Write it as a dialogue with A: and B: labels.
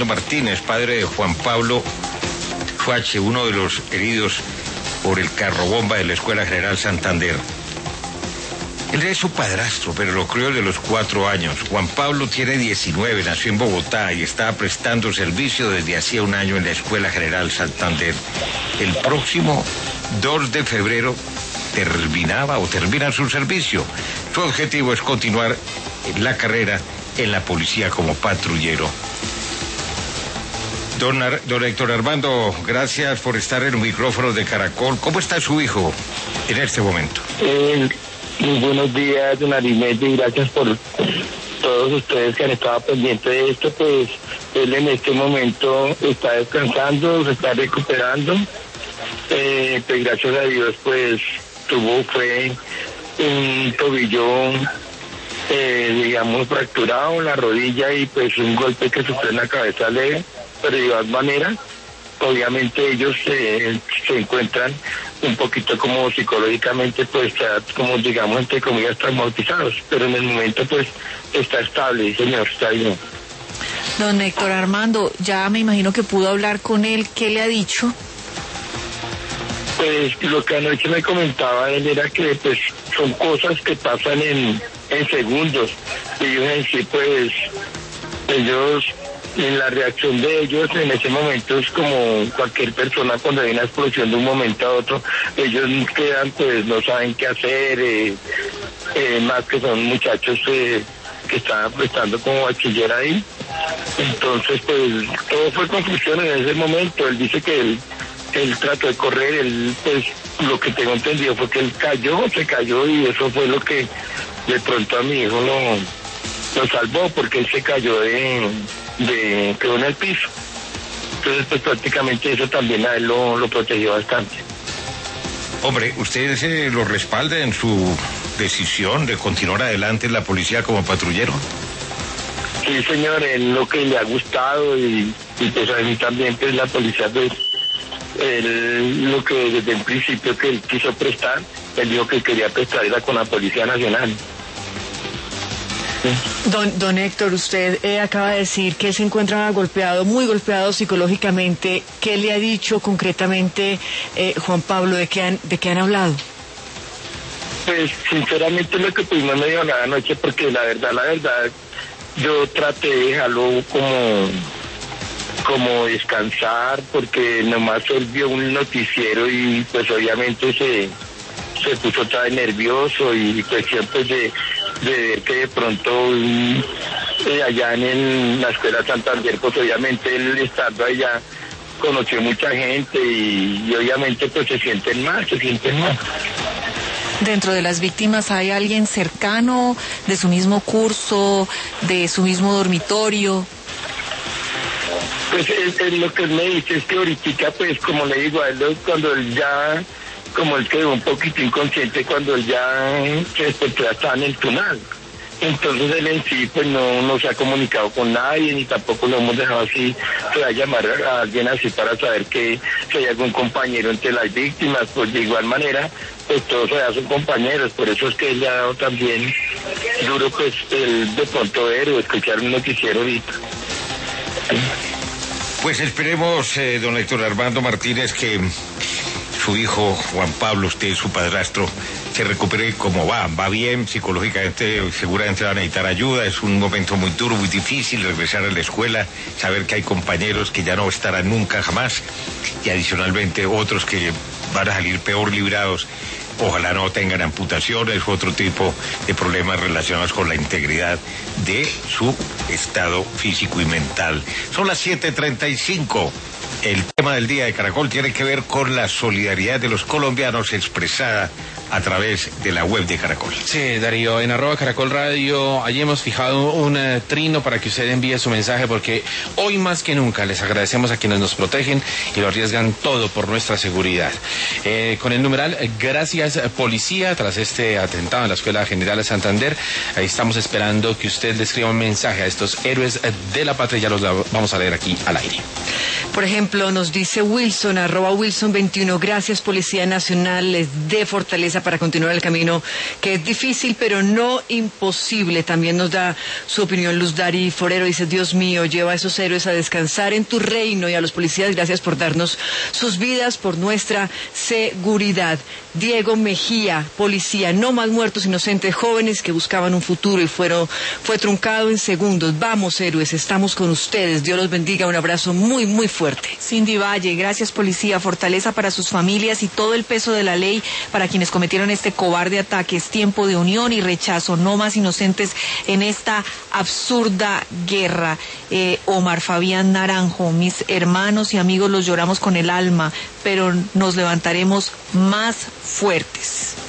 A: Armando Martínez, padre de Juan Pablo Fuache, uno de los heridos por el carro bomba de la Escuela General Santander. Él es su padrastro, pero lo crió de los 4 años. Juan Pablo tiene 19, nació en Bogotá y estaba prestando servicio desde hacía 1 año en la Escuela General Santander. El próximo 2 de febrero termina su servicio. Su objetivo es continuar la carrera en la policía como patrullero. Don Héctor Armando, gracias por estar en los micrófonos de Caracol. ¿Cómo está su hijo en este momento?
B: Muy buenos días, don Arimete, y gracias por todos ustedes que han estado pendientes de esto. Pues él en este momento está descansando, se está recuperando. Pues gracias a Dios, pues fue un tobillo, digamos, fracturado en la rodilla y pues un golpe que sufrió en la cabeza leve, pero de igual manera, obviamente ellos se encuentran un poquito como psicológicamente, pues como digamos entre comillas traumatizados, pero en el momento pues está estable, señor, está bien.
C: Don Héctor Armando, ya me imagino que pudo hablar con él, ¿qué le ha dicho?
B: Pues lo que anoche me comentaba él era que pues son cosas que pasan en segundos, y ellos en sí pues en la reacción de ellos en ese momento es como cualquier persona cuando hay una explosión de un momento a otro, ellos quedan, pues no saben qué hacer, más que son muchachos que estaban prestando como bachiller ahí. Entonces pues todo fue confusión en ese momento. Él dice que él trató de correr, él pues lo que tengo entendido fue que él se cayó y eso fue lo que de pronto a mi hijo lo salvó, porque él se cayó quedó en el piso. Entonces pues prácticamente eso también a él lo protegió bastante.
A: Hombre, ¿usted lo respalda en su decisión de continuar adelante en la policía como patrullero?
B: Sí, señor, es lo que le ha gustado y pues a mí también pues la policía pues lo que desde el principio que él quiso prestar, él dijo que quería prestar era con la Policía Nacional.
C: Don Héctor, usted acaba de decir que se encuentra muy golpeado psicológicamente. ¿Qué le ha dicho concretamente Juan Pablo? ¿De qué han hablado?
B: Pues sinceramente lo que pudimos no dijo nada anoche, porque la verdad, yo traté de dejarlo como descansar, porque nomás él vio un noticiero y pues obviamente se puso otra vez nervioso y cuestión pues de ver que de pronto allá en la Escuela Santander, pues obviamente él estando allá conoció mucha gente y obviamente pues se sienten mal.
C: ¿Dentro de las víctimas hay alguien cercano, de su mismo curso, de su mismo dormitorio?
B: Pues lo que él me dice es que ahorita, pues como le digo a él, cuando él ya, como él quedó un poquito inconsciente, cuando él ya se despertó, estaba en el túnel. Entonces él en sí pues no se ha comunicado con nadie, ni tampoco lo hemos dejado así, se va a llamar a alguien así para saber que si hay algún compañero entre las víctimas. Pues de igual manera, pues todos allá son compañeros, por eso es que él le ha dado también duro pues el de pronto ver o escuchar un noticiero ahorita.
A: Pues esperemos, don Héctor Armando Martínez, que su hijo Juan Pablo, usted, su padrastro, se recupere como va bien psicológicamente, seguramente va a necesitar ayuda. Es un momento muy duro, muy difícil regresar a la escuela, saber que hay compañeros que ya no estarán nunca jamás y adicionalmente otros que van a salir peor librados. Ojalá no tengan amputaciones u otro tipo de problemas relacionados con la integridad de su estado físico y mental. Son las 7:35. El tema del día de Caracol tiene que ver con la solidaridad de los colombianos expresada a través de la web de Caracol.
D: Sí, Darío, en @Caracol Radio, allí hemos fijado un trino para que usted envíe su mensaje, porque hoy más que nunca les agradecemos a quienes nos protegen y lo arriesgan todo por nuestra seguridad. Con el numeral Gracias Policía, tras este atentado en la Escuela General de Santander, ahí estamos esperando que usted le escriba un mensaje a estos héroes de la patria, ya los vamos a leer aquí al aire.
C: Por ejemplo, nos dice Wilson, @Wilson21, gracias Policía Nacional, les dé fortaleza para continuar el camino, que es difícil, pero no imposible. También nos da su opinión Luz Dari Forero, dice, Dios mío, lleva a esos héroes a descansar en tu reino, y a los policías, gracias por darnos sus vidas, por nuestra seguridad. Diego Mejía, policía, no más muertos inocentes, jóvenes que buscaban un futuro y fue truncado en segundos. Vamos, héroes, estamos con ustedes. Dios los bendiga, un abrazo muy, muy fuerte.
E: Cindy Valle, gracias policía, fortaleza para sus familias y todo el peso de la ley para quienes cometieron este cobarde ataque. Es tiempo de unión y rechazo, no más inocentes en esta absurda guerra. Omar Fabián Naranjo, mis hermanos y amigos, los lloramos con el alma, pero nos levantaremos más fuertes.